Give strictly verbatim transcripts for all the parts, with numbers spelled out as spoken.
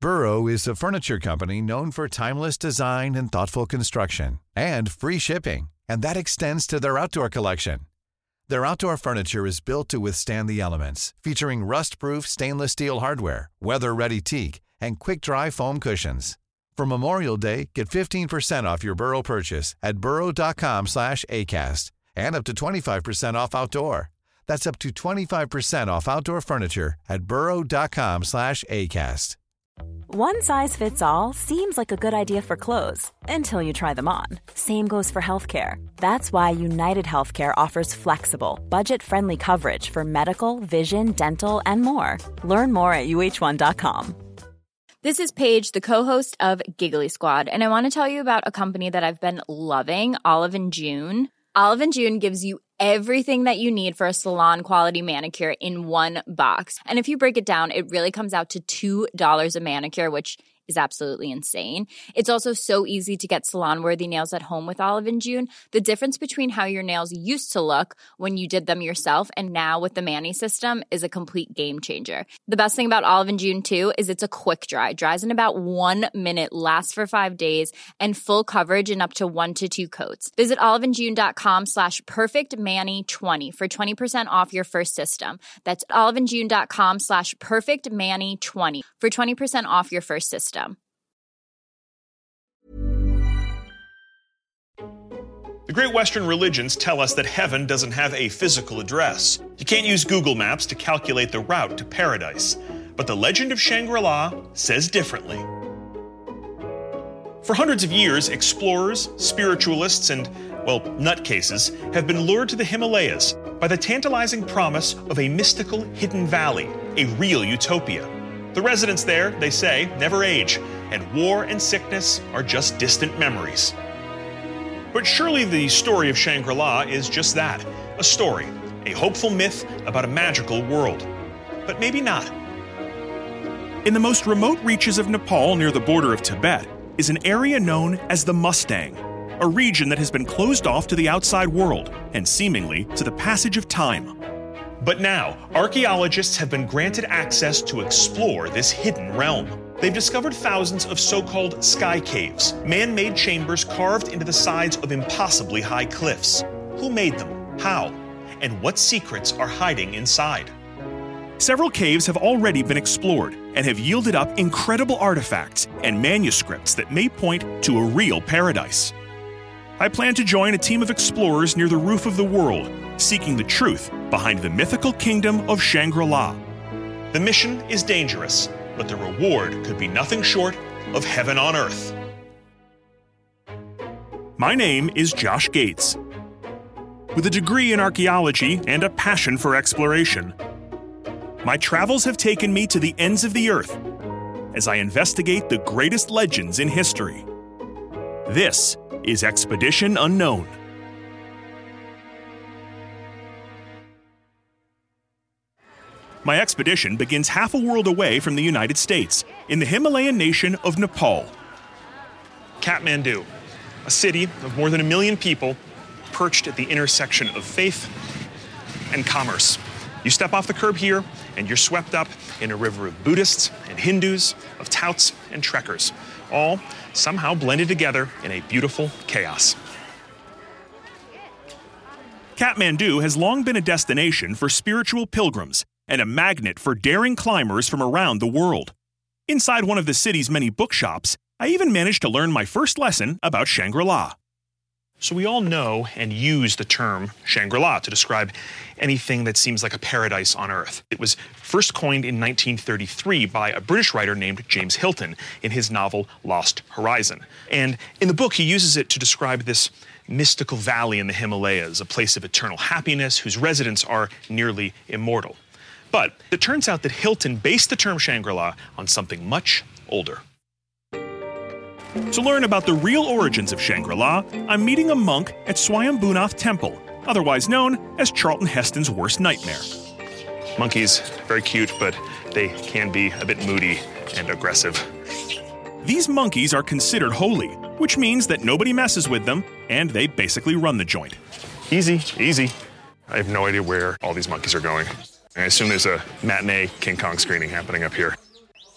Burrow is a furniture company known for timeless design and thoughtful construction, and free shipping, and that extends to their outdoor collection. Their outdoor furniture is built to withstand the elements, featuring rust-proof stainless steel hardware, weather-ready teak, and quick-dry foam cushions. For Memorial Day, get fifteen percent off your Burrow purchase at burrow.com slash ACAST and up to twenty-five percent off outdoor. That's up to twenty-five percent off outdoor furniture at burrow.com slash ACAST. One size fits all seems like a good idea for clothes until you try them on. Same goes for healthcare. That's why United Healthcare offers flexible, budget-friendly coverage for medical, vision, dental, and more. Learn more at U H one dot com. This is Paige, the co-host of Giggly Squad, and I want to tell you about a company that I've been loving, Olive and June. Olive and June gives you everything that you need for a salon-quality manicure in one box. And if you break it down, it really comes out to two dollars a manicure, which is absolutely insane. It's also so easy to get salon-worthy nails at home with Olive and June. The difference between how your nails used to look when you did them yourself and now with the Mani system is a complete game changer. The best thing about Olive and June, too, is it's a quick dry. Dries in about one minute, lasts for five days, and full coverage in up to one to two coats. Visit oliveandjune.com slash perfectmani20 for twenty percent off your first system. That's oliveandjune.com slash perfectmani20 for twenty percent off your first system. The great Western religions tell us that heaven doesn't have a physical address. You can't use Google Maps to calculate the route to paradise. But the legend of Shangri-La says differently. For hundreds of years, explorers, spiritualists, and, well, nutcases have been lured to the Himalayas by the tantalizing promise of a mystical hidden valley, a real utopia. The residents there, they say, never age, and war and sickness are just distant memories. But surely the story of Shangri-La is just that, a story, a hopeful myth about a magical world. But maybe not. In the most remote reaches of Nepal near the border of Tibet is an area known as the Mustang, a region that has been closed off to the outside world and seemingly to the passage of time. But now, archaeologists have been granted access to explore this hidden realm. They've discovered thousands of so-called sky caves, man-made chambers carved into the sides of impossibly high cliffs. Who made them? How? And what secrets are hiding inside? Several caves have already been explored and have yielded up incredible artifacts and manuscripts that may point to a real paradise. I plan to join a team of explorers near the roof of the world, seeking the truth behind the mythical kingdom of Shangri-La. The mission is dangerous, but the reward could be nothing short of heaven on earth. My name is Josh Gates. With a degree in archaeology and a passion for exploration, my travels have taken me to the ends of the earth as I investigate the greatest legends in history. This is Expedition Unknown. My expedition begins half a world away from the United States, in the Himalayan nation of Nepal. Kathmandu, a city of more than a million people, perched at the intersection of faith and commerce. You step off the curb here, and you're swept up in a river of Buddhists and Hindus, of touts and trekkers, all somehow blended together in a beautiful chaos. Kathmandu has long been a destination for spiritual pilgrims and a magnet for daring climbers from around the world. Inside one of the city's many bookshops, I even managed to learn my first lesson about Shangri-La. So we all know and use the term Shangri-La to describe anything that seems like a paradise on earth. It was first coined in nineteen thirty-three by a British writer named James Hilton in his novel Lost Horizon. And in the book, he uses it to describe this mystical valley in the Himalayas, a place of eternal happiness whose residents are nearly immortal. But it turns out that Hilton based the term Shangri-La on something much older. To learn about the real origins of Shangri-La, I'm meeting a monk at Swayambhunath Temple, otherwise known as Charlton Heston's worst nightmare. Monkeys, very cute, but they can be a bit moody and aggressive. These monkeys are considered holy, which means that nobody messes with them, and they basically run the joint. Easy, easy. I have no idea where all these monkeys are going. I assume there's a matinee King Kong screening happening up here.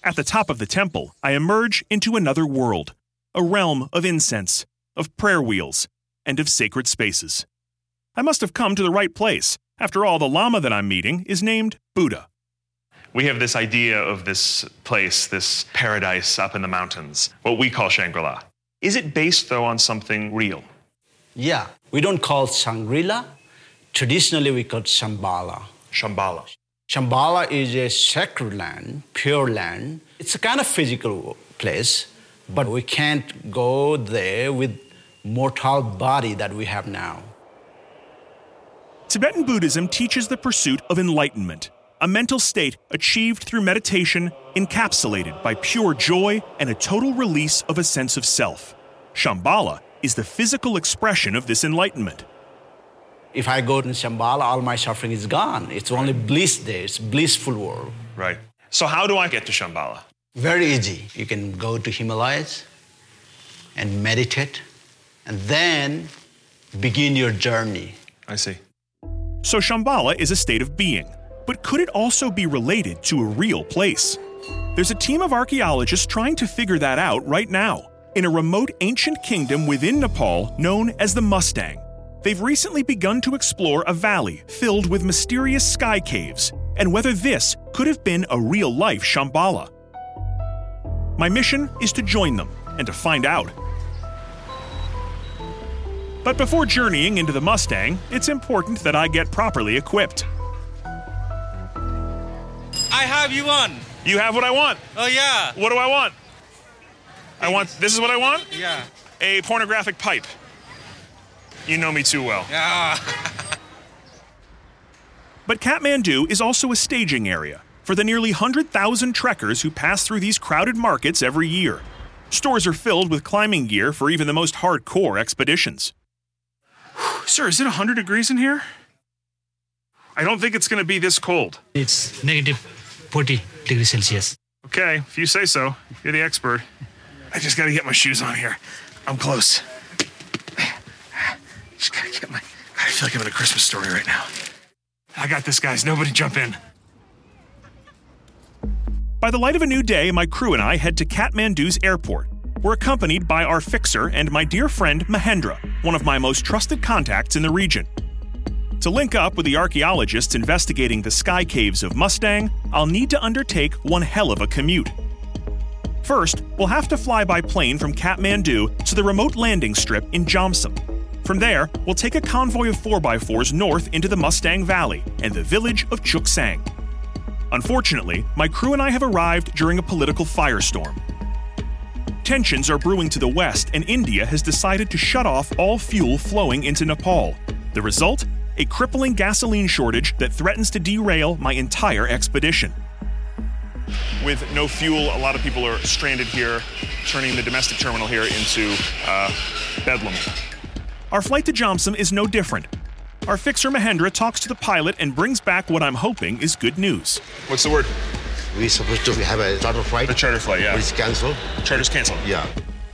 At the top of the temple, I emerge into another world, a realm of incense, of prayer wheels, and of sacred spaces. I must have come to the right place. After all, the Lama that I'm meeting is named Buddha. We have this idea of this place, this paradise up in the mountains, what we call Shangri-La. Is it based, though, on something real? Yeah, we don't call Shangri-La. Traditionally, we call Shambhala. Shambhala. Shambhala is a sacred land, pure land. It's a kind of physical place, but we can't go there with mortal body that we have now. Tibetan Buddhism teaches the pursuit of enlightenment, a mental state achieved through meditation, encapsulated by pure joy and a total release of a sense of self. Shambhala is the physical expression of this enlightenment. If I go to Shambhala, all my suffering is gone. It's only bliss there. It's a blissful world. Right. So how do I get to Shambhala? Very easy. You can go to Himalayas and meditate, and then begin your journey. I see. So Shambhala is a state of being, but could it also be related to a real place? There's a team of archaeologists trying to figure that out right now, in a remote ancient kingdom within Nepal known as the Mustang. They've recently begun to explore a valley filled with mysterious sky caves, and whether this could have been a real-life Shambhala. My mission is to join them and to find out. But before journeying into the Mustang, it's important that I get properly equipped. I have you one. You have what I want? Oh, yeah. What do I want? I want, this is what I want? Yeah. A pornographic pipe. You know me too well. Yeah. But Kathmandu is also a staging area for the nearly one hundred thousand trekkers who pass through these crowded markets every year. Stores are filled with climbing gear for even the most hardcore expeditions. Sir, is it one hundred degrees in here? I don't think it's going to be this cold. It's negative forty degrees Celsius. Okay, if you say so. You're the expert. I just got to get my shoes on here. I'm close. Just got to get my... I feel like I'm in a Christmas story right now. I got this, guys. Nobody jump in. By the light of a new day, my crew and I head to Kathmandu's airport. We're accompanied by our fixer and my dear friend Mahendra, one of my most trusted contacts in the region. To link up with the archaeologists investigating the sky caves of Mustang, I'll need to undertake one hell of a commute. First, we'll have to fly by plane from Kathmandu to the remote landing strip in Jomsom. From there, we'll take a convoy of four by fours north into the Mustang Valley and the village of Chuksang. Unfortunately, my crew and I have arrived during a political firestorm. Tensions are brewing to the west, and India has decided to shut off all fuel flowing into Nepal. The result? A crippling gasoline shortage that threatens to derail my entire expedition. With no fuel, a lot of people are stranded here, turning the domestic terminal here into uh, bedlam. Our flight to Jomsom is no different. Our fixer Mahendra talks to the pilot and brings back what I'm hoping is good news. What's the word? We're supposed to have a charter flight. The charter flight, yeah. But it's canceled. Charter's canceled. Yeah.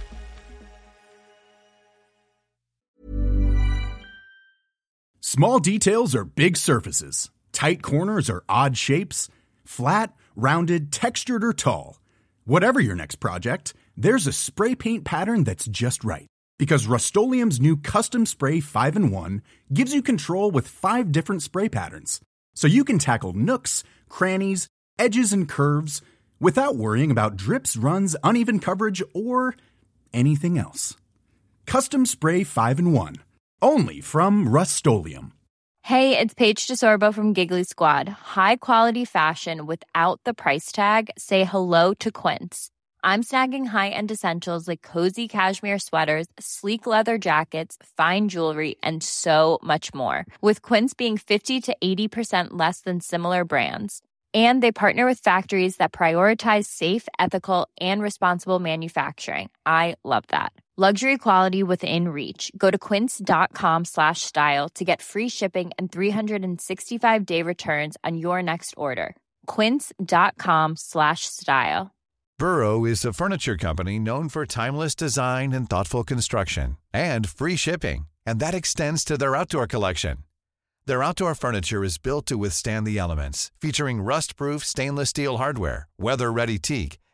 Small details are big surfaces. Tight corners are odd shapes. Flat, rounded, textured, or tall. Whatever your next project, there's a spray paint pattern that's just right. Because Rust-Oleum's new Custom Spray five in one gives you control with five different spray patterns. So you can tackle nooks, crannies, edges, and curves without worrying about drips, runs, uneven coverage, or anything else. Custom Spray five in one. Only from Rust-Oleum. Hey, it's Paige DeSorbo from Giggly Squad. High quality fashion without the price tag. Say hello to Quince. I'm snagging high-end essentials like cozy cashmere sweaters, sleek leather jackets, fine jewelry, and so much more. With Quince being fifty to eighty percent less than similar brands. And they partner with factories that prioritize safe, ethical, and responsible manufacturing. I love that. Luxury quality within reach. Go to quince.com slash style to get free shipping and three sixty-five day returns on your next order. Quince.com slash style. Burrow is a furniture company known for timeless design and thoughtful construction, and free shipping, and that extends to their outdoor collection. Their outdoor furniture is built to withstand the elements, featuring rust-proof stainless steel hardware, weather-ready teak,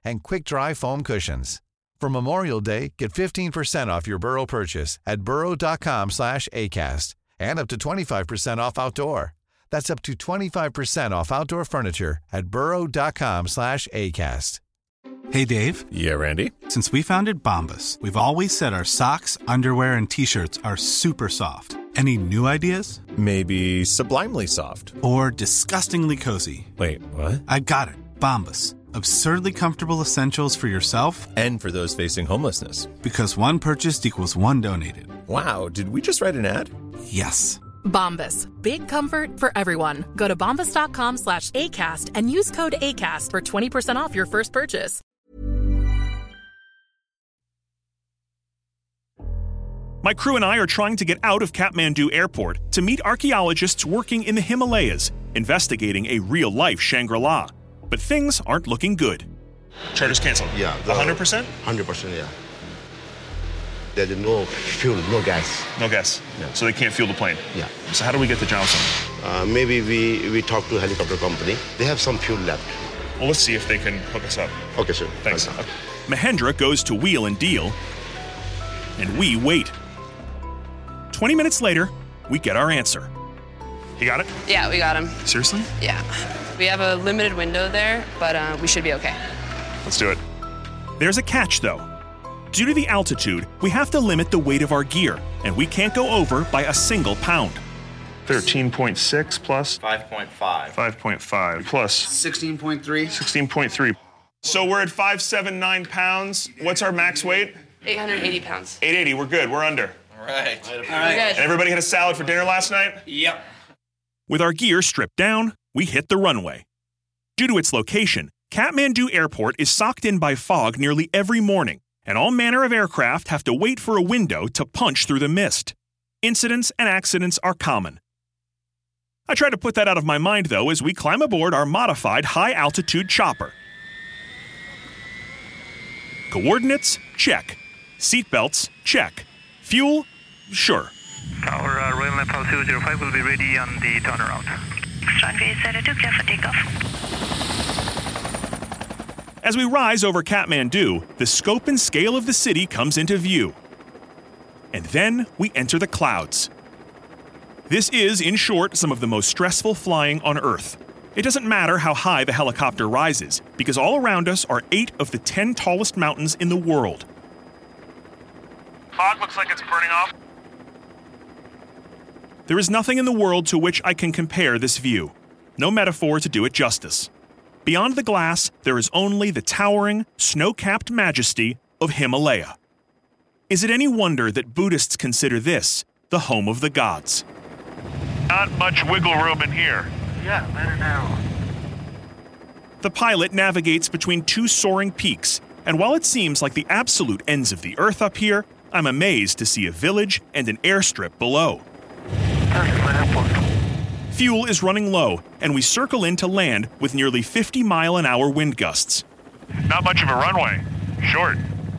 and quick-dry foam cushions. For Memorial Day, get fifteen percent off your Burrow purchase at burrow.com slash ACAST and up to twenty-five percent off outdoor. That's up to twenty-five percent off outdoor furniture at burrow.com slash ACAST. Hey, Dave. Yeah, Randy. Since we founded Bombas, we've always said our socks, underwear, and T-shirts are super soft. Any new ideas? Maybe sublimely soft. Or disgustingly cozy. Wait, what? I got it. Bombas. Absurdly comfortable essentials for yourself and for those facing homelessness. Because one purchased equals one donated. Wow, did we just write an ad? Yes. Bombas. Big comfort for everyone. Go to bombas.com slash ACAST and use code ACAST for twenty percent off your first purchase. My crew and I are trying to get out of Kathmandu Airport to meet archaeologists working in the Himalayas, investigating a real-life Shangri-La. But things aren't looking good. Charter's canceled. Yeah. one hundred percent? one hundred percent, yeah. There's no fuel, no gas. No gas. Yeah. So they can't fuel the plane. Yeah. So how do we get to Johnson? Uh, maybe we, we talk to a helicopter company. They have some fuel left. Well, let's see if they can hook us up. Okay, sir. Thanks. Okay. Mahendra goes to wheel and deal, and we wait. twenty minutes later, we get our answer. You got it? Yeah, we got him. Seriously? Yeah. We have a limited window there, but uh, we should be okay. Let's do it. There's a catch, though. Due to the altitude, we have to limit the weight of our gear, and we can't go over by a single pound. thirteen point six plus? five point five. five point five plus? sixteen point three. sixteen point three. So we're at five seventy-nine pounds. What's our max weight? eight hundred eighty pounds. eight eighty, we're good, we're under. All right. All right. And everybody had a salad for dinner last night? Yep. With our gear stripped down, we hit the runway. Due to its location, Kathmandu Airport is socked in by fog nearly every morning, and all manner of aircraft have to wait for a window to punch through the mist. Incidents and accidents are common. I try to put that out of my mind, though, as we climb aboard our modified high-altitude chopper. Coordinates? Check. Seatbelts? Check. Fuel? Sure. Our uh, Royal Nepal zero zero five will be ready on the turnaround. Runway zero two, clear for takeoff. As we rise over Kathmandu, the scope and scale of the city comes into view. And then we enter the clouds. This is, in short, some of the most stressful flying on Earth. It doesn't matter how high the helicopter rises, because all around us are eight of the ten tallest mountains in the world. Fog looks like it's burning off. There is nothing in the world to which I can compare this view. No metaphor to do it justice. Beyond the glass, there is only the towering, snow-capped majesty of Himalaya. Is it any wonder that Buddhists consider this the home of the gods? Not much wiggle room in here. Yeah, better now. The pilot navigates between two soaring peaks, and while it seems like the absolute ends of the earth up here, I'm amazed to see a village and an airstrip below. Fuel is running low, and we circle in to land with nearly fifty mile an hour wind gusts. Not much of a runway. Short.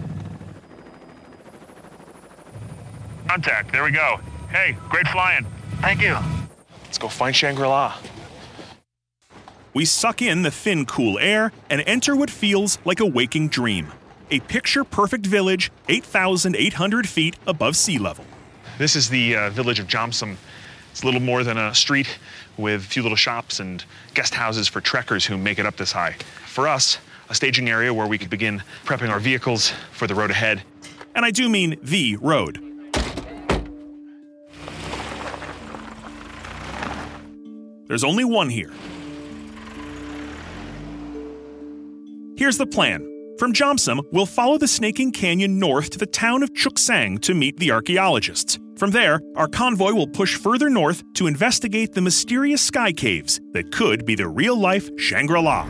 Contact. There we go. Hey, great flying. Thank you. Let's go find Shangri-La. We suck in the thin, cool air and enter what feels like a waking dream. A picture-perfect village eight thousand eight hundred feet above sea level. This is the uh, village of Jomsom. It's a little more than a street with a few little shops and guest houses for trekkers who make it up this high. For us, a staging area where we could begin prepping our vehicles for the road ahead. And I do mean the road. There's only one here. Here's the plan. From Jomsom, we'll follow the snaking canyon north to the town of Chuksang to meet the archaeologists. From there, our convoy will push further north to investigate the mysterious sky caves that could be the real-life Shangri-La.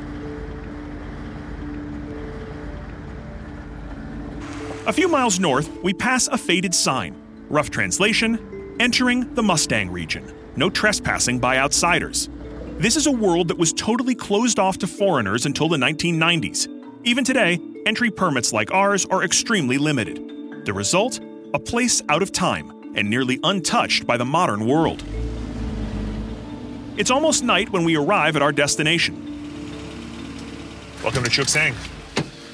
A few miles north, we pass a faded sign. Rough translation, entering the Mustang region. No trespassing by outsiders. This is a world that was totally closed off to foreigners until the nineteen nineties. Even today, entry permits like ours are extremely limited. The result? A place out of time and nearly untouched by the modern world. It's almost night when we arrive at our destination. Welcome to Chuksang.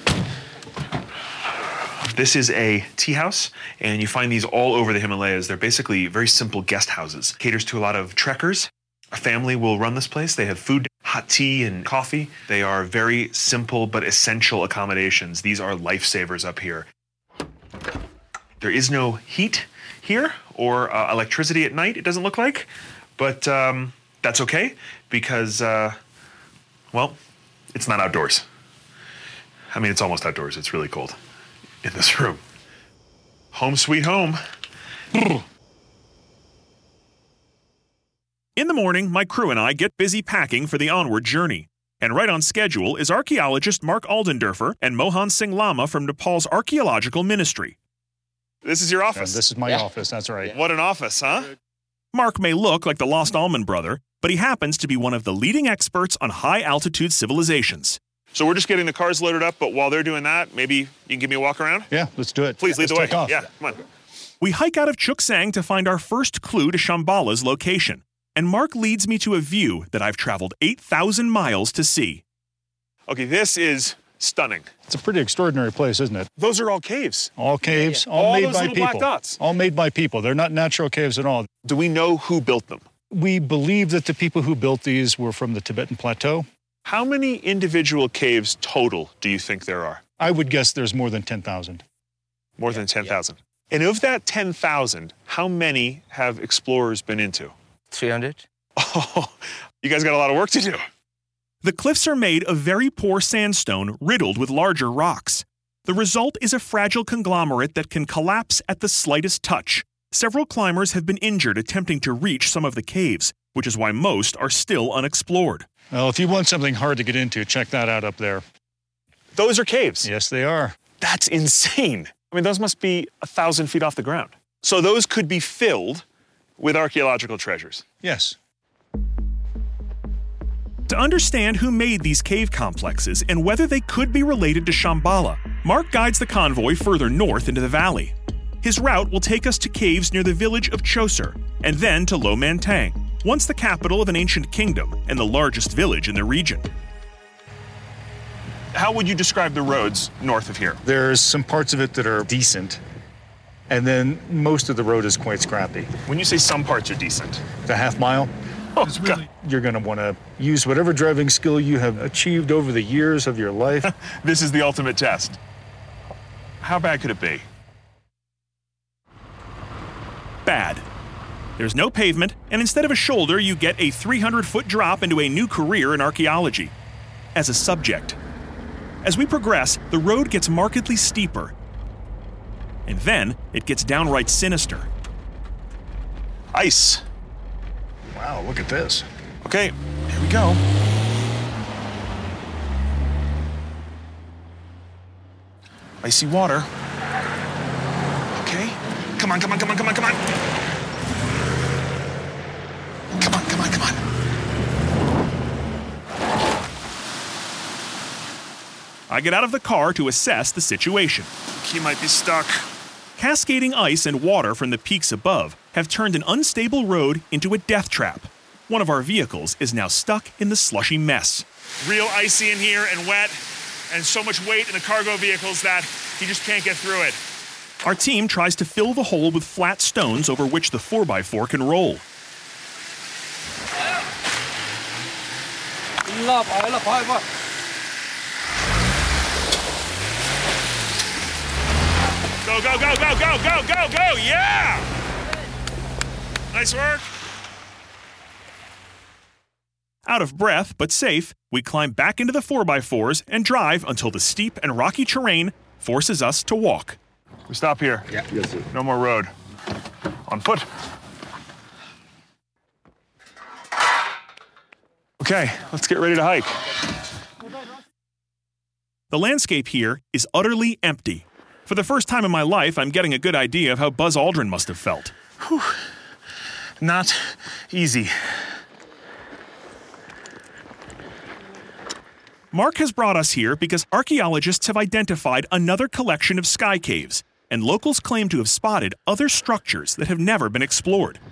This is a tea house, and you find these all over the Himalayas. They're basically very simple guest houses. Caters to a lot of trekkers. A family will run this place. They have food, hot tea, and coffee. They are very simple but essential accommodations. These are lifesavers up here. There is no heat here or uh, electricity at night, it doesn't look like. But um, that's okay because, uh, well, it's not outdoors. I mean, it's almost outdoors. It's really cold in this room. Home sweet home. In the morning, my crew and I get busy packing for the onward journey. And right on schedule is archaeologist Mark Aldendurfer and Mohan Singh Lama from Nepal's Archaeological Ministry. This is your office? Uh, this is my yeah. office, that's right. What an office, huh? Mark may look like the lost Allman brother, but he happens to be one of the leading experts on high-altitude civilizations. So we're just getting the cars loaded up, but while they're doing that, maybe you can give me a walk around? Yeah, let's do it. Please yeah, lead the way. Off. Yeah, come on. We hike out of Chuksang to find our first clue to Shambhala's location, and Mark leads me to a view that I've traveled eight thousand miles to see. Okay, this is stunning. It's a pretty extraordinary place, isn't it? Those are all caves. All caves, yeah, yeah. all, all made those by little people. Black dots. All made by people. They're not natural caves at all. Do we know who built them? We believe that the people who built these were from the Tibetan Plateau. How many individual caves total do you think there are? I would guess there's more than ten thousand. More yeah, than ten thousand. Yeah. And of that ten thousand, how many have explorers been into? three hundred. Oh, you guys got a lot of work to do. The cliffs are made of very poor sandstone riddled with larger rocks. The result is a fragile conglomerate that can collapse at the slightest touch. Several climbers have been injured attempting to reach some of the caves, which is why most are still unexplored. Well, if you want something hard to get into, check that out up there. Those are caves? Yes, they are. That's insane. I mean, those must be a thousand feet off the ground. So those could be filled with archaeological treasures? Yes. To understand who made these cave complexes and whether they could be related to Shambhala, Mark guides the convoy further north into the valley. His route will take us to caves near the village of Chosar, and then to Lo Mantang, once the capital of an ancient kingdom and the largest village in the region. How would you describe the roads north of here? There's some parts of it that are decent, and then most of the road is quite scrappy. When you say some parts are decent? The half mile. Oh, really, you're going to want to use whatever driving skill you have achieved over the years of your life. This is the ultimate test. How bad could it be? Bad. There's no pavement, and instead of a shoulder, you get a three hundred foot drop into a new career in archaeology. As a subject. As we progress, the road gets markedly steeper. And then it gets downright sinister. Ice. Wow, look at this. Okay, here we go. Icy water. Okay. Come on, come on, come on, come on, come on. Come on, come on, come on. I get out of the car to assess the situation. He might be stuck. Cascading ice and water from the peaks above have turned an unstable road into a death trap. One of our vehicles is now stuck in the slushy mess. Real icy in here and wet, and so much weight in the cargo vehicles that he just can't get through it. Our team tries to fill the hole with flat stones over which the four by four can roll. Go, go, go, go, go, go, go, go, yeah! Nice work. Out of breath, but safe, we climb back into the four by fours and drive until the steep and rocky terrain forces us to walk. We stop here. Yeah. Yes, sir. No more road. On foot. Okay, let's get ready to hike. The landscape here is utterly empty. For the first time in my life, I'm getting a good idea of how Buzz Aldrin must have felt. Whew. Not easy. Mark has brought us here because archaeologists have identified another collection of sky caves, and locals claim to have spotted other structures that have never been explored.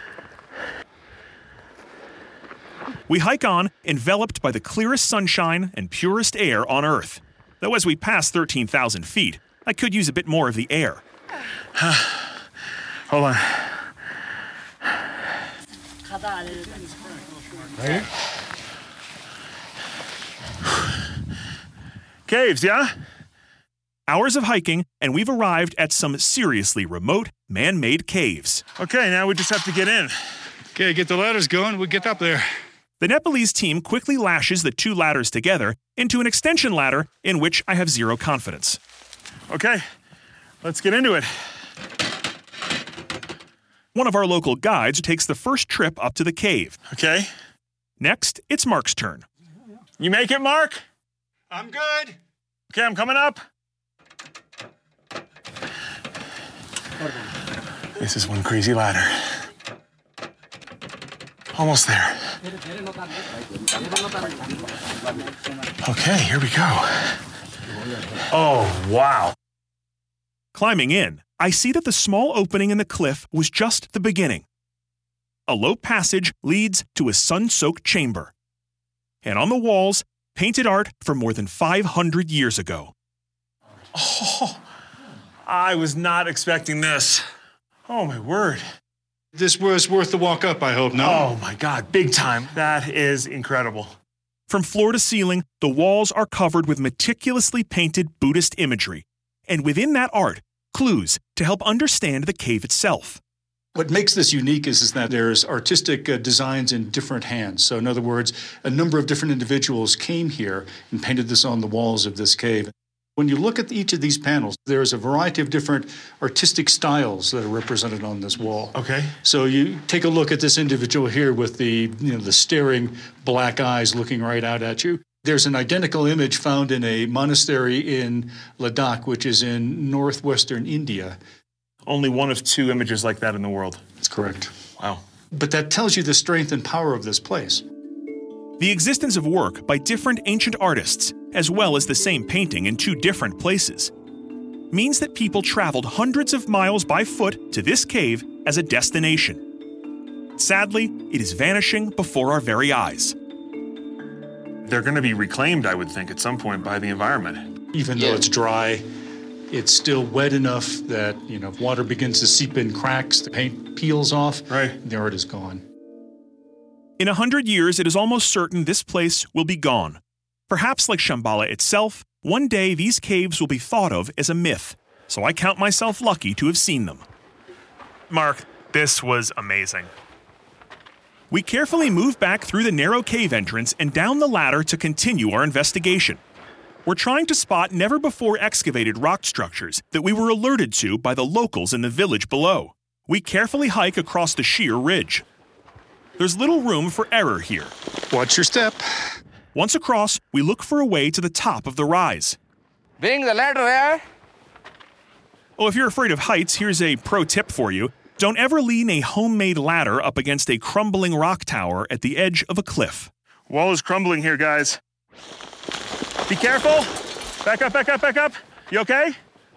We hike on, enveloped by the clearest sunshine and purest air on Earth. Though as we pass thirteen thousand feet, I could use a bit more of the air. Hold on. Ready? Caves, yeah? Hours of hiking, and we've arrived at some seriously remote, man-made caves. Okay, now we just have to get in. Okay, get the ladders going. We'll get up there. The Nepalese team quickly lashes the two ladders together into an extension ladder in which I have zero confidence. Okay, let's get into it. One of our local guides takes the first trip up to the cave. Okay. Next, it's Mark's turn. You make it, Mark? I'm good. Okay, I'm coming up. This is one crazy ladder. Almost there. Okay, here we go. Oh, wow. Climbing in, I see that the small opening in the cliff was just the beginning. A low passage leads to a sun-soaked chamber. And on the walls, painted art from more than five hundred years ago. Oh, I was not expecting this. Oh, my word. This was worth the walk up, I hope, no? Oh, my God, big time. That is incredible. From floor to ceiling, the walls are covered with meticulously painted Buddhist imagery. And within that art, clues to help understand the cave itself. What makes this unique is, is that there's artistic uh, designs in different hands. So in other words, a number of different individuals came here and painted this on the walls of this cave. When you look at each of these panels, there's a variety of different artistic styles that are represented on this wall. Okay. So you take a look at this individual here with the, you know, the staring black eyes looking right out at you. There's an identical image found in a monastery in Ladakh, which is in northwestern India. Only one of two images like that in the world. That's correct. Wow. But that tells you the strength and power of this place. The existence of work by different ancient artists, as well as the same painting in two different places, means that people traveled hundreds of miles by foot to this cave as a destination. Sadly, it is vanishing before our very eyes. They're going to be reclaimed, I would think, at some point by the environment. Even yeah. though it's dry, it's still wet enough that, you know, if water begins to seep in cracks, the paint peels off, right. The art is gone. In a hundred years, it is almost certain this place will be gone. Perhaps like Shambhala itself, one day these caves will be thought of as a myth, so I count myself lucky to have seen them. Mark, this was amazing. We carefully move back through the narrow cave entrance and down the ladder to continue our investigation. We're trying to spot never-before-excavated rock structures that we were alerted to by the locals in the village below. We carefully hike across the sheer ridge. There's little room for error here. Watch your step. Once across, we look for a way to the top of the rise. Bring the ladder here. Oh, if you're afraid of heights, here's a pro tip for you. Don't ever lean a homemade ladder up against a crumbling rock tower at the edge of a cliff. Wall is crumbling here, guys. Be careful. Back up, back up, back up. You okay?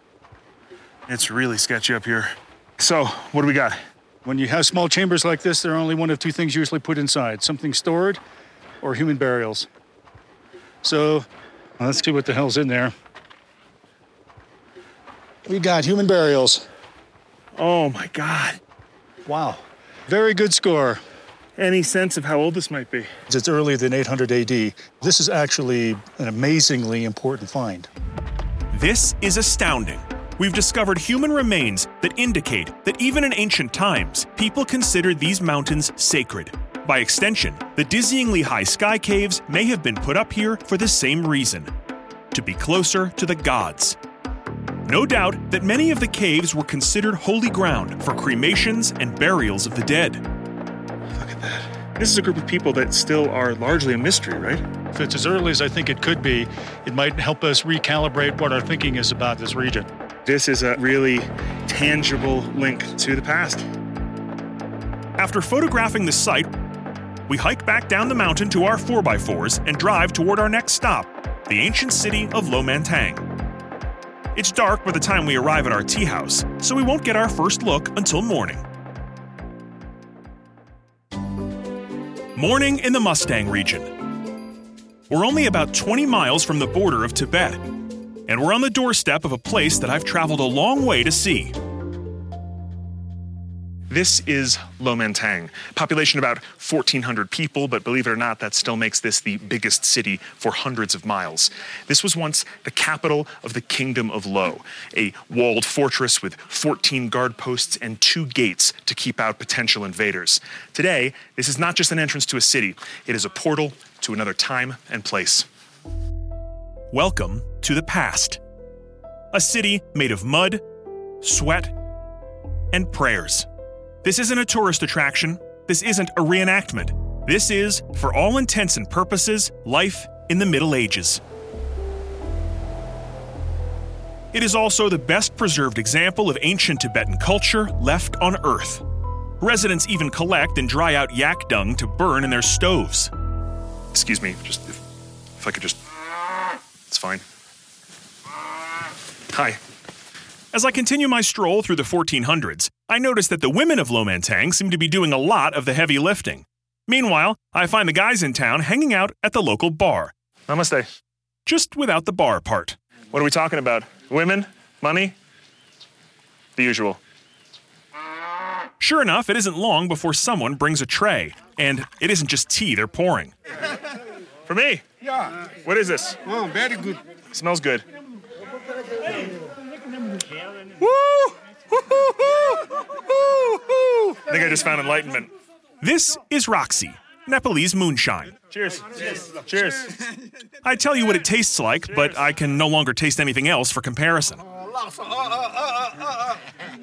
It's really sketchy up here. So, what do we got? When you have small chambers like this, there are only one of two things usually put inside. Something stored or human burials. So, well, let's see what the hell's in there. We got human burials. Oh my God. Wow. Very good score. Any sense of how old this might be? It's earlier than eight hundred A D. This is actually an amazingly important find. This is astounding. We've discovered human remains that indicate that even in ancient times, people considered these mountains sacred. By extension, the dizzyingly high sky caves may have been put up here for the same reason: to be closer to the gods. No doubt that many of the caves were considered holy ground for cremations and burials of the dead. Look at that. This is a group of people that still are largely a mystery, right? If it's as early as I think it could be, it might help us recalibrate what our thinking is about this region. This is a really tangible link to the past. After photographing the site, we hike back down the mountain to our four by fours and drive toward our next stop, the ancient city of Lomantang. It's dark by the time we arrive at our tea house, so we won't get our first look until morning. Morning in the Mustang region. We're only about twenty miles from the border of Tibet. and we're on the doorstep of a place that I've traveled a long way to see. This is Lomentang. Population about fourteen hundred people, but believe it or not, that still makes this the biggest city for hundreds of miles. This was once the capital of the Kingdom of Lo, a walled fortress with fourteen guard posts and two gates to keep out potential invaders. Today, this is not just an entrance to a city, it is a portal to another time and place. Welcome to the past. A city made of mud, sweat, and prayers. This isn't a tourist attraction. This isn't a reenactment. This is, for all intents and purposes, life in the Middle Ages. It is also the best preserved example of ancient Tibetan culture left on Earth. Residents even collect and dry out yak dung to burn in their stoves. Excuse me, just if, if I could just... It's fine. Hi. As I continue my stroll through the fourteen hundreds, I notice that the women of Lomentang seem to be doing a lot of the heavy lifting. Meanwhile, I find the guys in town hanging out at the local bar. Namaste. Just without the bar part. What are we talking about? Women? Money? The usual. Sure enough, it isn't long before someone brings a tray. And it isn't just tea they're pouring. For me? Yeah. What is this? Oh, very good. Smells good. Woo! I think I just found enlightenment. This is Roxy, Nepalese moonshine. Cheers. Cheers. Cheers. I tell you what it tastes like, Cheers. But I can no longer taste anything else for comparison. Uh,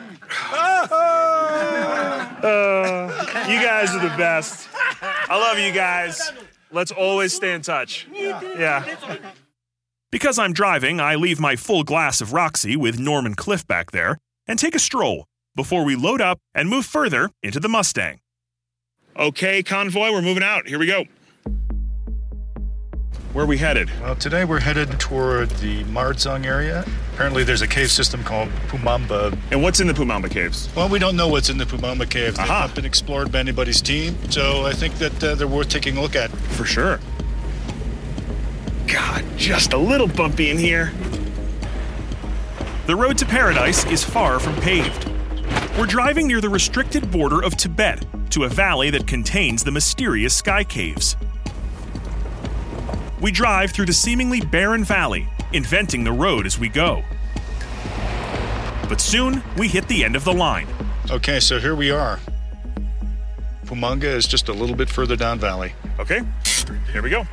you guys are the best. I love you guys. Let's always stay in touch. Yeah. Because I'm driving, I leave my full glass of Roxy with Norman Cliff back there and take a stroll before we load up and move further into the Mustang. Okay, convoy, we're moving out. Here we go. Where are we headed? Well, today we're headed toward the Mardzong area. Apparently there's a cave system called Pumamba. And what's in the Pumamba caves? Well, we don't know what's in the Pumamba caves. They've Aha. not been explored by anybody's team, so I think that uh, they're worth taking a look at. For sure. God, just a little bumpy in here. The road to paradise is far from paved. We're driving near the restricted border of Tibet to a valley that contains the mysterious sky caves. We drive through the seemingly barren valley, inventing the road as we go. But soon, we hit the end of the line. Okay, so here we are. Pumanga is just a little bit further down valley. Okay, here we go.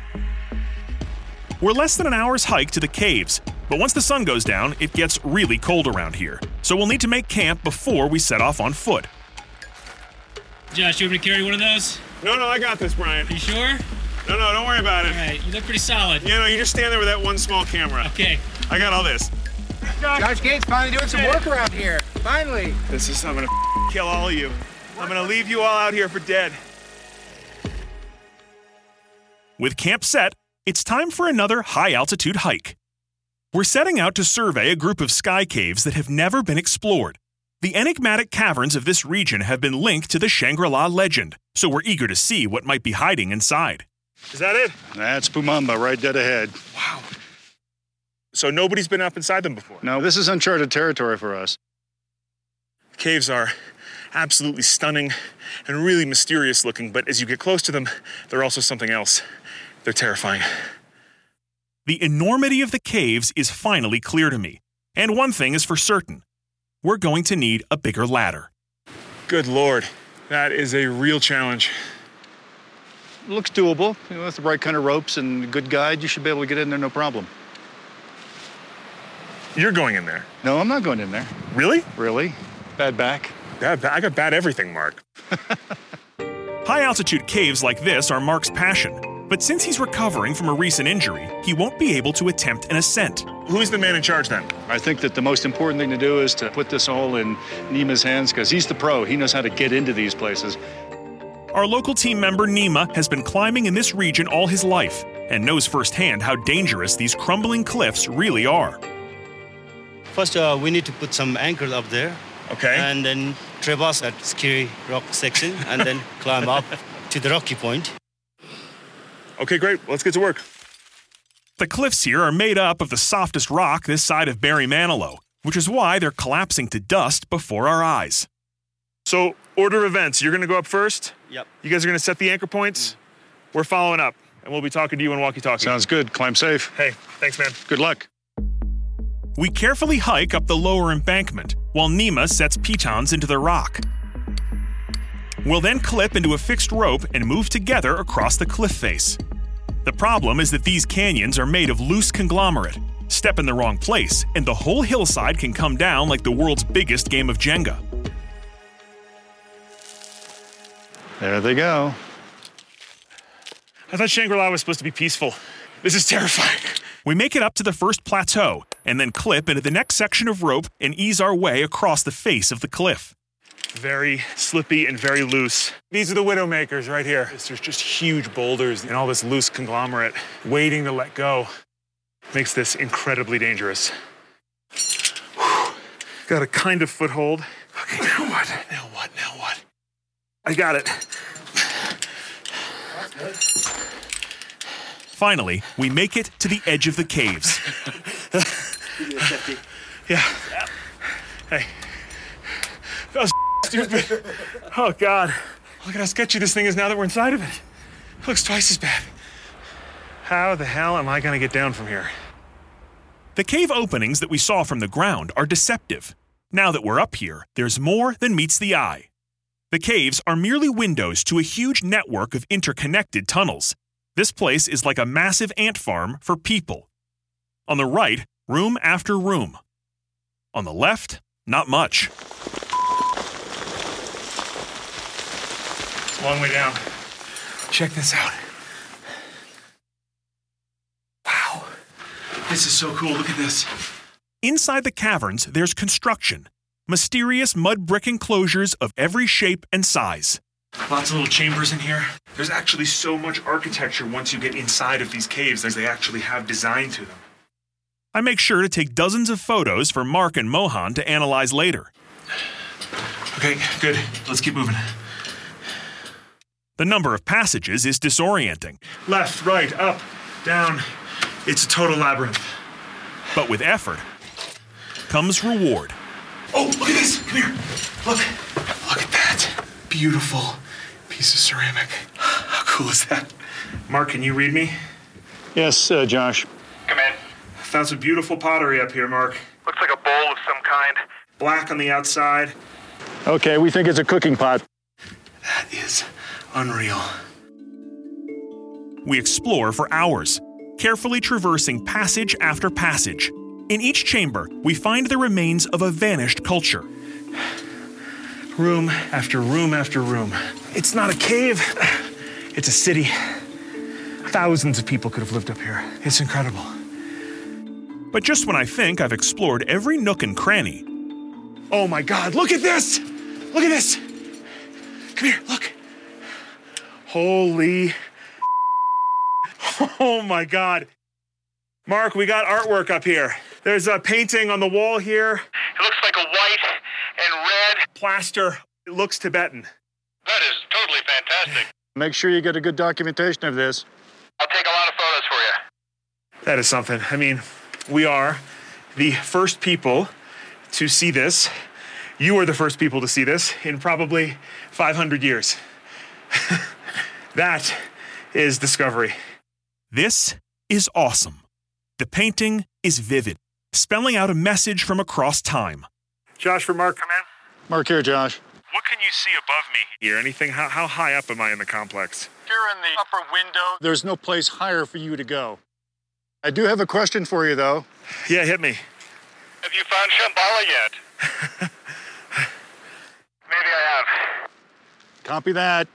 We're less than an hour's hike to the caves, but once the sun goes down, it gets really cold around here, so we'll need to make camp before we set off on foot. Josh, you want me to carry one of those? No, no, I got this, Brian. You sure? No, no, don't worry about it. All right, you look pretty solid. Yeah, no, you just stand there with that one small camera. Okay. I got all this. Josh Gates finally doing some work around here. Finally. This is, I'm gonna kill all of you. I'm gonna leave you all out here for dead. With camp set, it's time for another high-altitude hike. We're setting out to survey a group of sky caves that have never been explored. The enigmatic caverns of this region have been linked to the Shangri-La legend, so we're eager to see what might be hiding inside. Is that it? That's Pumamba right dead ahead. Wow. So nobody's been up inside them before? No, this is uncharted territory for us. Caves are absolutely stunning and really mysterious looking, but as you get close to them, they're also something else. They're terrifying. The enormity of the caves is finally clear to me, and one thing is for certain. We're going to need a bigger ladder. Good Lord, that is a real challenge. It looks doable. You know, with the right kind of ropes and a good guide, you should be able to get in there no problem. You're going in there? No, I'm not going in there. Really? Really? Bad back. Bad back? I got bad everything, Mark. High-altitude caves like this are Mark's passion, but since he's recovering from a recent injury, he won't be able to attempt an ascent. Who's the man in charge then? I think that the most important thing to do is to put this all in Nima's hands, because he's the pro. He knows how to get into these places. Our local team member Nima has been climbing in this region all his life and knows firsthand how dangerous these crumbling cliffs really are. First, uh, we need to put some anchors up there. Okay. And then traverse that scary rock section and then climb up to the rocky point. Okay, great. Let's get to work. The cliffs here are made up of the softest rock this side of Barry Manilow, which is why they're collapsing to dust before our eyes. So, order of events. You're going to go up first? Yep. You guys are going to set the anchor points? Mm. We're following up, and we'll be talking to you on walkie-talkie. Sounds good. Climb safe. Hey, thanks, man. Good luck. We carefully hike up the lower embankment, while Nima sets pitons into the rock. We'll then clip into a fixed rope and move together across the cliff face. The problem is that these canyons are made of loose conglomerate. Step in the wrong place, and the whole hillside can come down like the world's biggest game of Jenga. There they go. I thought Shangri-La was supposed to be peaceful. This is terrifying. We make it up to the first plateau, and then clip into the next section of rope and ease our way across the face of the cliff. Very slippy and very loose. These are the Widowmakers right here. There's just huge boulders and all this loose conglomerate waiting to let go. Makes this incredibly dangerous. Whew. Got a kind of foothold. Okay, now what? Now what? Now what? I got it. Finally, we make it to the edge of the caves. Yeah. Hey. That was stupid. Oh, God. Look at how sketchy this thing is now that we're inside of it. It looks twice as bad. How the hell am I going to get down from here? The cave openings that we saw from the ground are deceptive. Now that we're up here, there's more than meets the eye. The caves are merely windows to a huge network of interconnected tunnels. This place is like a massive ant farm for people. On the right, room after room. On the left, not much. It's a long way down. Check this out. Wow. This is so cool. Look at this. Inside the caverns, there's construction. Mysterious mud brick enclosures of every shape and size. Lots of little chambers in here. There's actually so much architecture once you get inside of these caves as they actually have design to them. I make sure to take dozens of photos for Mark and Mohan to analyze later. Okay, good. Let's keep moving. The number of passages is disorienting. Left, right, up, down. It's a total labyrinth. But with effort comes reward. Oh, look at this. Come here. Look. Look at that. Beautiful piece of ceramic. How cool is that? Mark, can you read me? Yes, uh, Josh. Come in. Found some beautiful pottery up here, Mark. Looks like a bowl of some kind. Black on the outside. Okay, we think it's a cooking pot. That is unreal. We explore for hours, carefully traversing passage after passage. In each chamber, we find the remains of a vanished culture. Room after room after room. It's not a cave. It's a city. Thousands of people could have lived up here. It's incredible. But just when I think I've explored every nook and cranny... Oh my God, look at this! Look at this! Come here, look. Holy... Oh my God. Mark, we got artwork up here. There's a painting on the wall here. It looks like a white and red plaster. It looks Tibetan. That is totally fantastic. Make sure you get a good documentation of this. I'll take a lot of photos for you. That is something. I mean, we are the first people to see this. You are the first people to see this in probably five hundred years. That is discovery. This is awesome. The painting is vivid, spelling out a message from across time. Josh for Mark, come in. Mark here, Josh. What can you see above me here? Anything? How, how high up am I in the complex? You're in the upper window. There's no place higher for you to go. I do have a question for you, though. Yeah, hit me. Have you found Shambhala yet? Maybe I have. Copy that.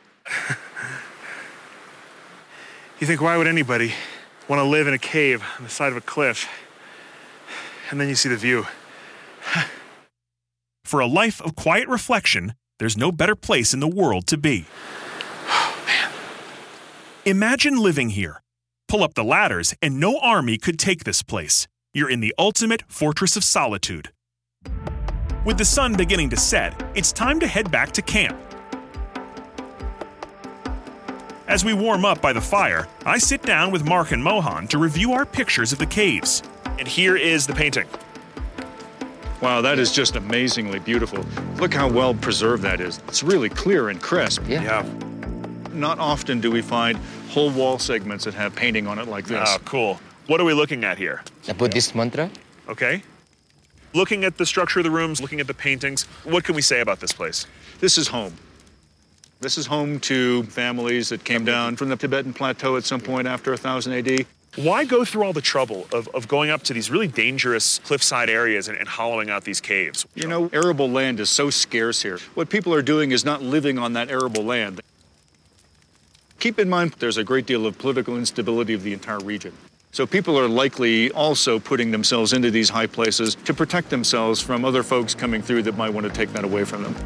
You think, why would anybody want to live in a cave on the side of a cliff? And then you see the view. For a life of quiet reflection, there's no better place in the world to be. Oh, man. Imagine living here. Pull up the ladders, and no army could take this place. You're in the ultimate fortress of solitude. With the sun beginning to set, it's time to head back to camp. As we warm up by the fire, I sit down with Mark and Mohan to review our pictures of the caves. And here is the painting. Wow, that is just amazingly beautiful. Look how well preserved that is. It's really clear and crisp. Yeah. Yeah. Not often do we find whole wall segments that have painting on it like this. Oh, cool. What are we looking at here? A Buddhist mantra. Okay. Looking at the structure of the rooms, looking at the paintings, what can we say about this place? This is home. This is home to families that came down from the Tibetan Plateau at some point after one thousand A D. Why go through all the trouble of, of going up to these really dangerous cliffside areas and, and hollowing out these caves? You know, arable land is so scarce here. What people are doing is not living on that arable land. Keep in mind, there's a great deal of political instability of the entire region. So people are likely also putting themselves into these high places to protect themselves from other folks coming through that might want to take that away from them.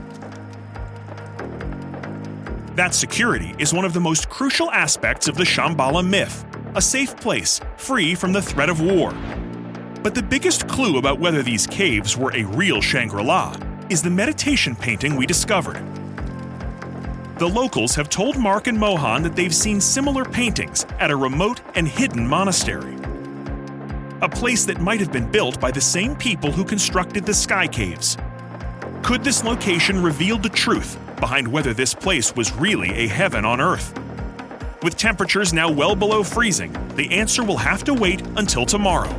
That security is one of the most crucial aspects of the Shambhala myth, a safe place, free from the threat of war. But the biggest clue about whether these caves were a real Shangri-La is the meditation painting we discovered. The locals have told Mark and Mohan that they've seen similar paintings at a remote and hidden monastery. A place that might have been built by the same people who constructed the sky caves. Could this location reveal the truth behind whether this place was really a heaven on earth? With temperatures now well below freezing, the answer will have to wait until tomorrow.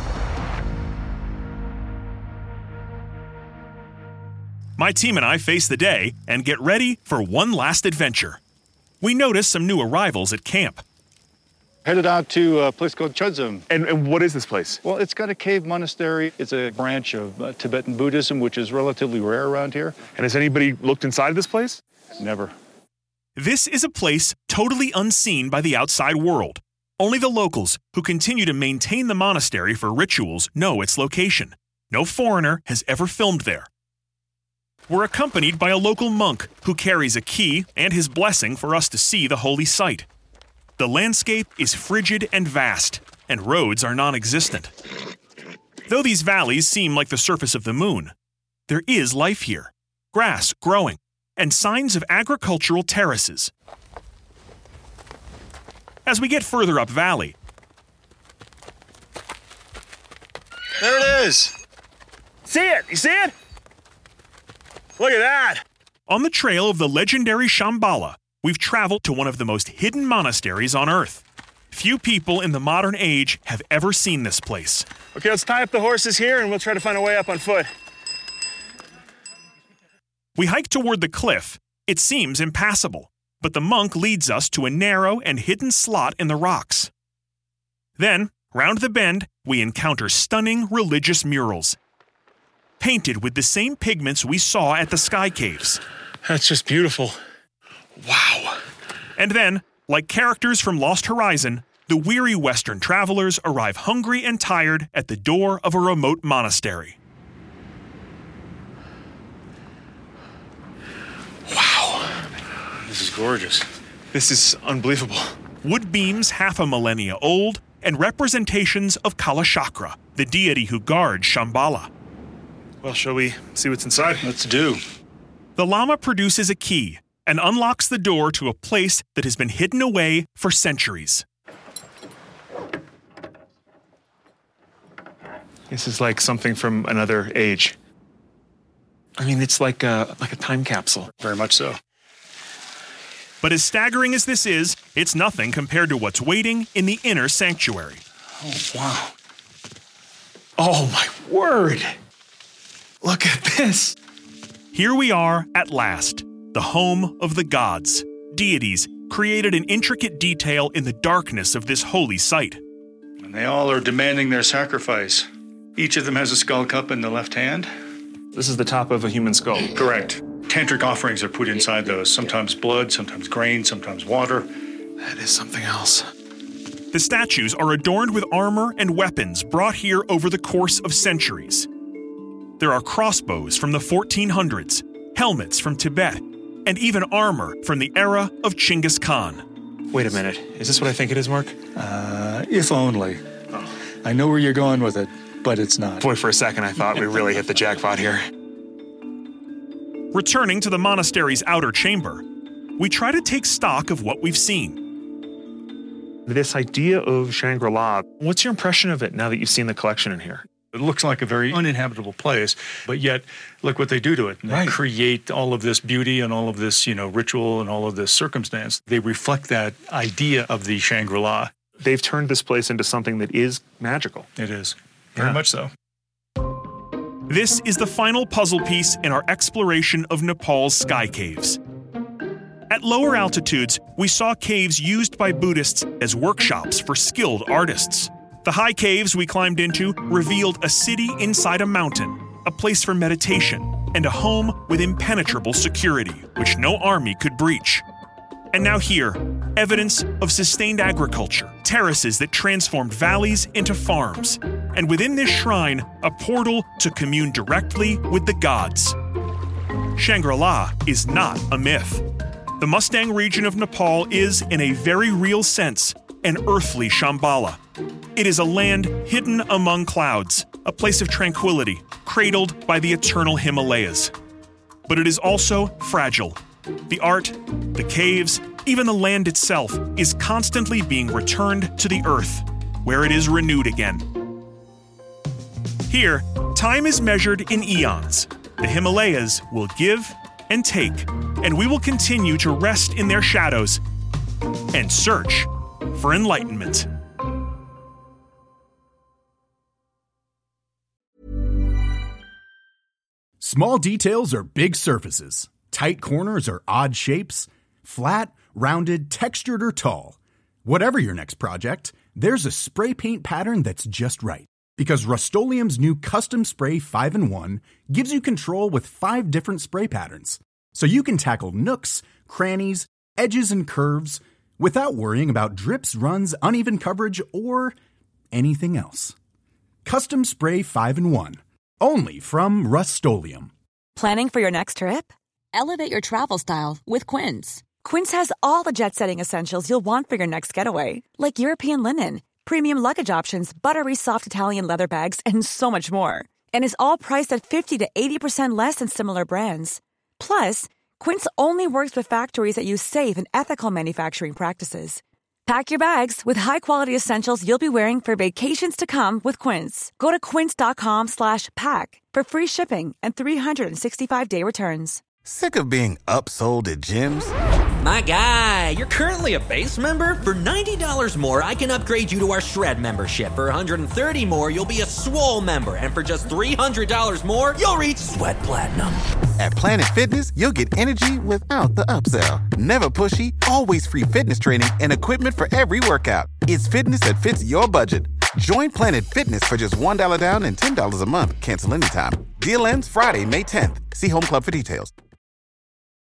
My team and I face the day and get ready for one last adventure. We notice some new arrivals at camp. Headed out to a place called Chodzum. And, and what is this place? Well, it's got a cave monastery. It's a branch of uh, Tibetan Buddhism, which is relatively rare around here. And has anybody looked inside of this place? Never. This is a place totally unseen by the outside world. Only the locals, who continue to maintain the monastery for rituals, know its location. No foreigner has ever filmed there. We're accompanied by a local monk who carries a key and his blessing for us to see the holy site. The landscape is frigid and vast, and roads are non-existent. Though these valleys seem like the surface of the moon, there is life here, grass growing, and signs of agricultural terraces. As we get further up valley, there it is! See it? You see it? Look at that! On the trail of the legendary Shambhala, we've traveled to one of the most hidden monasteries on Earth. Few people in the modern age have ever seen this place. Okay, let's tie up the horses here and we'll try to find a way up on foot. We hike toward the cliff. It seems impassable, but the monk leads us to a narrow and hidden slot in the rocks. Then, round the bend, we encounter stunning religious murals, painted with the same pigments we saw at the sky caves. That's just beautiful. Wow. And then, like characters from Lost Horizon, the weary Western travelers arrive hungry and tired at the door of a remote monastery. Wow. This is gorgeous. This is unbelievable. Wood beams half a millennia old and representations of Kalachakra, the deity who guards Shambhala. Well, shall we see what's inside? Let's do. The Lama produces a key and unlocks the door to a place that has been hidden away for centuries. This is like something from another age. I mean, it's like a, like a time capsule. Very much so. But as staggering as this is, it's nothing compared to what's waiting in the inner sanctuary. Oh, wow. Oh, my word. Look at this. Here we are at last, the home of the gods, deities created in intricate detail in the darkness of this holy site. And they all are demanding their sacrifice. Each of them has a skull cup in the left hand. This is the top of a human skull. Correct. Tantric offerings are put inside those, sometimes blood, sometimes grain, sometimes water. That is something else. The statues are adorned with armor and weapons brought here over the course of centuries. There are crossbows from the fourteen hundreds, helmets from Tibet, and even armor from the era of Chinggis Khan. Wait a minute. Is this what I think it is, Mark? Uh, if only. Oh. I know where you're going with it, but it's not. Boy, for a second I thought we really hit the jackpot here. Returning to the monastery's outer chamber, we try to take stock of what we've seen. This idea of Shangri-La, what's your impression of it now that you've seen the collection in here? It looks like a very uninhabitable place, but yet look what they do to it. They Right. create all of this beauty and all of this, you know, ritual and all of this circumstance. They reflect that idea of the Shangri-La. They've turned this place into something that is magical. It is. Very Yeah. much so. This is the final puzzle piece in our exploration of Nepal's sky caves. At lower altitudes, we saw caves used by Buddhists as workshops for skilled artists. The high caves we climbed into revealed a city inside a mountain, a place for meditation, and a home with impenetrable security, which no army could breach. And now here, evidence of sustained agriculture, terraces that transformed valleys into farms, and within this shrine, a portal to commune directly with the gods. Shangri-La is not a myth. The Mustang region of Nepal is, in a very real sense, an earthly Shambhala. It is a land hidden among clouds, a place of tranquility, cradled by the eternal Himalayas. But it is also fragile. The art, the caves, even the land itself is constantly being returned to the earth, where it is renewed again. Here, time is measured in eons. The Himalayas will give and take, and we will continue to rest in their shadows and search for enlightenment. Small details are big surfaces. Tight corners are odd shapes. Flat, rounded, textured, or tall. Whatever your next project, there's a spray paint pattern that's just right. Because Rust-Oleum's new Custom Spray five in one gives you control with five different spray patterns. So you can tackle nooks, crannies, edges, and curves without worrying about drips, runs, uneven coverage, or anything else. Custom Spray five in one. Only from Rust-Oleum. Planning for your next trip? Elevate your travel style with Quince. Quince has all the jet-setting essentials you'll want for your next getaway, like European linen, premium luggage options, buttery soft Italian leather bags, and so much more. And is all priced at fifty to eighty percent less than similar brands. Plus, Quince only works with factories that use safe and ethical manufacturing practices. Pack your bags with high-quality essentials you'll be wearing for vacations to come with Quince. Go to quince.com slash pack for free shipping and three sixty-five day returns. Sick of being upsold at gyms? My guy, you're currently a base member. For ninety dollars more, I can upgrade you to our Shred membership. For one hundred thirty dollars more, you'll be a Swole member. And for just three hundred dollars more, you'll reach Sweat Platinum. At Planet Fitness, you'll get energy without the upsell. Never pushy, always free fitness training and equipment for every workout. It's fitness that fits your budget. Join Planet Fitness for just one dollar down and ten dollars a month. Cancel anytime. Deal ends Friday, May tenth. See Home Club for details.